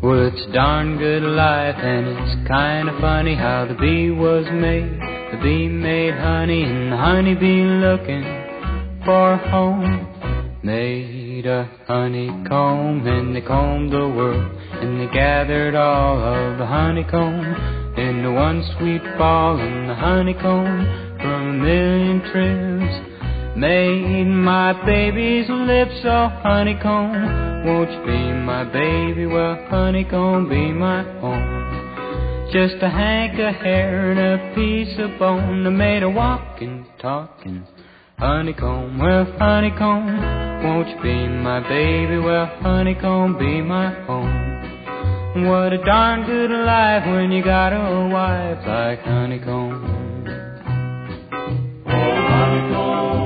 Well, it's a darn good life, and it's kind of funny how the bee was made. The bee made honey, and the honey bee looking for a home. Made a honeycomb, and they combed the world, and they gathered all of the honeycomb into one sweet ball, and the honeycomb from a million trips made my baby's lips all honeycomb. Won't you be my baby? Well, honeycomb, be my home. Just a hank of hair and a piece of bone that made a walking, talking honeycomb. Well, honeycomb, won't you be my baby? Well, honeycomb, be my home. What a darn good life when you got a wife like honeycomb. Oh, honeycomb.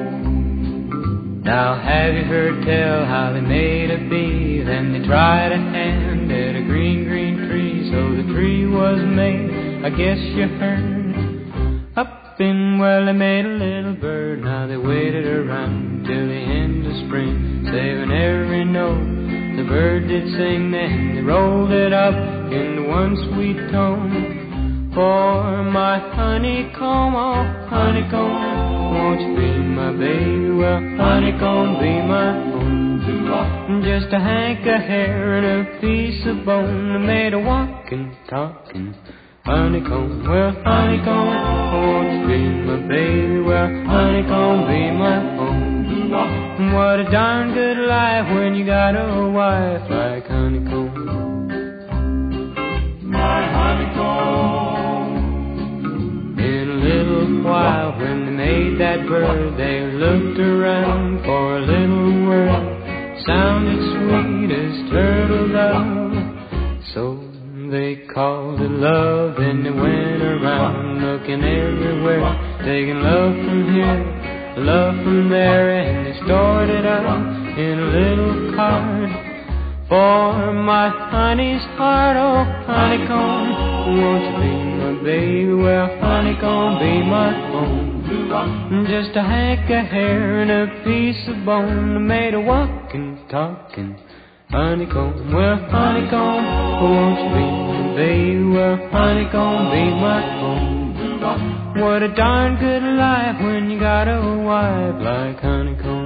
Now have you heard tell how they made a bee? Then they tried a hand at a green, green tree. So the tree was made, I guess you heard. Up in, well, they made a little bird. Now they waited around till the end of spring, saving every note the bird did sing. Then they rolled it up into one sweet tone. For my honeycomb, oh honeycomb, won't you be my baby? Well, honeycomb, be my home. Just a hank of hair and a piece of bone that made a walking, talking honeycomb. Well, honeycomb, won't you be my baby? Well, honeycomb, be my home. What a darn good life when you got a wife like honeycomb. My honeycomb. In a little while when they made that bird, they looked around for a little word. Sounded sweet as turtle dove, so they called it love. And they went around looking everywhere, taking love from here, love from there, and they stored it up in a little card for my honey's heart. Oh honeycomb, won't you be my baby? Well, honeycomb, be my home. Just a hank of hair and a piece of bone that made a walking, talking honeycomb. Well, honeycomb, won't you be my baby? Well, honeycomb, be my home. What a darn good life when you got a wife like honeycomb.